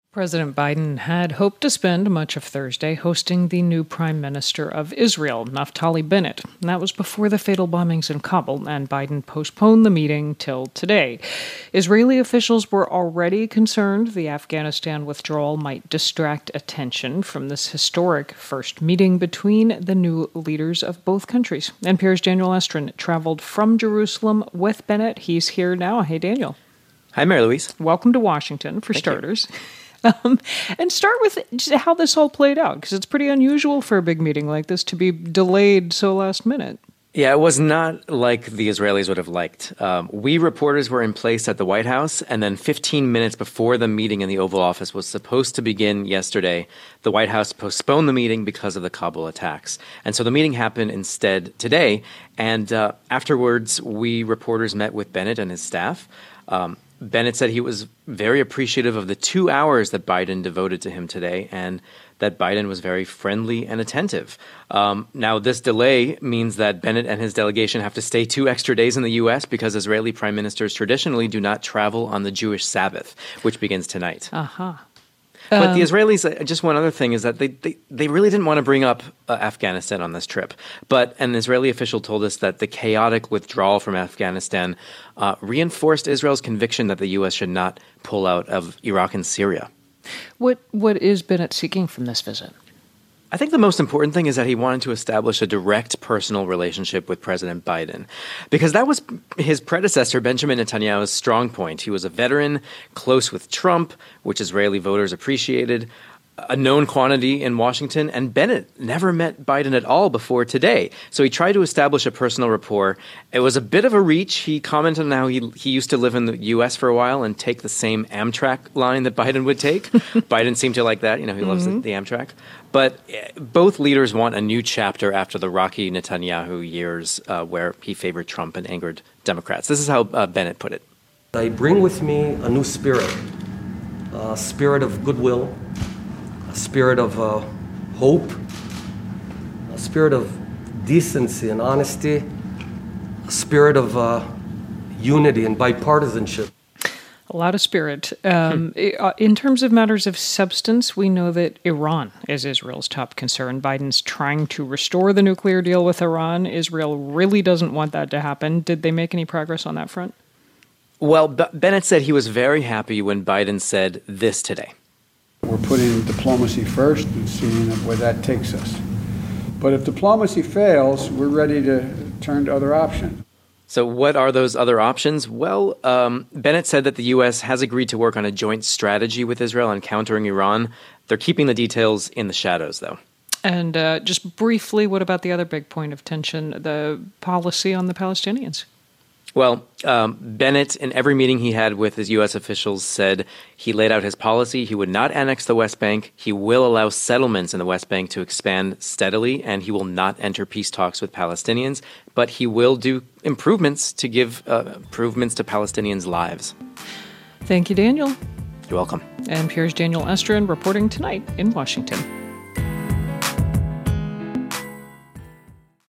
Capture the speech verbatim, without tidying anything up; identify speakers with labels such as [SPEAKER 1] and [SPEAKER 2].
[SPEAKER 1] President Biden had hoped to spend much of Thursday hosting the new Prime Minister of Israel, Naftali Bennett. That was before the fatal bombings in Kabul, and Biden postponed the meeting till today. Israeli officials were already concerned the Afghanistan withdrawal might distract attention from this historic first meeting between the new leaders of both countries. N P R's Daniel Estrin traveled from Jerusalem with Bennett. He's here now. Hey, Daniel.
[SPEAKER 2] Hi, Mary Louise.
[SPEAKER 1] Welcome to Washington, for
[SPEAKER 2] Thank
[SPEAKER 1] starters. Um, and start with just how this all played out, because it's pretty unusual for a big meeting like this to be delayed so last minute.
[SPEAKER 2] Yeah, it was not like the Israelis would have liked. Um, we reporters were in place at the White House, and then fifteen minutes before the meeting in the Oval Office was supposed to begin yesterday, the White House postponed the meeting because of the Kabul attacks. And so the meeting happened instead today, and uh, afterwards, we reporters met with Bennett and his staff. Um, Bennett said he was very appreciative of the two hours that Biden devoted to him today, and that Biden was very friendly and attentive. Um, now, this delay means that Bennett and his delegation have to stay two extra days in the U S because Israeli prime ministers traditionally do not travel on the Jewish Sabbath, which begins tonight.
[SPEAKER 1] Uh-huh.
[SPEAKER 2] But the Israelis, uh, just one other thing is that they, they, they really didn't want to bring up uh, Afghanistan on this trip. But an Israeli official told us that the chaotic withdrawal from Afghanistan uh, reinforced Israel's conviction that the U S should not pull out of Iraq and Syria.
[SPEAKER 1] What What is Bennett seeking from this visit?
[SPEAKER 2] I think the most important thing is that he wanted to establish a direct personal relationship with President Biden, because that was his predecessor, Benjamin Netanyahu's strong point. He was a veteran, close with Trump, which Israeli voters appreciated, a known quantity in Washington, and Bennett never met Biden at all before today. So he tried to establish a personal rapport. It was a bit of a reach. He commented on how he, he used to live in the U S for a while and take the same Amtrak line that Biden would take. Biden seemed to like that. You know, he loves mm-hmm. the, the Amtrak. But both leaders want a new chapter after the rocky Netanyahu years uh, where he favored Trump and angered Democrats. This is how uh, Bennett put it.
[SPEAKER 3] I bring with me a new spirit, a spirit of goodwill, a spirit of uh, hope, a spirit of decency and honesty, a spirit of uh, unity and bipartisanship.
[SPEAKER 1] A lot of spirit. Um, in terms of matters of substance, we know that Iran is Israel's top concern. Biden's trying to restore the nuclear deal with Iran. Israel really doesn't want that to happen. Did they make any progress on that front?
[SPEAKER 2] Well, B- Bennett said he was very happy when Biden said this today.
[SPEAKER 4] We're putting diplomacy first and seeing where that takes us. But if diplomacy fails, we're ready to turn to other options.
[SPEAKER 2] So what are those other options? Well, um, Bennett said that the U S has agreed to work on a joint strategy with Israel on countering Iran. They're keeping the details in the shadows, though.
[SPEAKER 1] And uh, just briefly, what about the other big point of tension, the policy on the Palestinians?
[SPEAKER 2] Well, um, Bennett, in every meeting he had with his U S officials, said he laid out his policy. He would not annex the West Bank. He will allow settlements in the West Bank to expand steadily, and he will not enter peace talks with Palestinians. But he will do improvements to give uh, improvements to Palestinians' lives.
[SPEAKER 1] Thank you, Daniel.
[SPEAKER 2] You're welcome.
[SPEAKER 1] N P R's Daniel Estrin reporting tonight in Washington.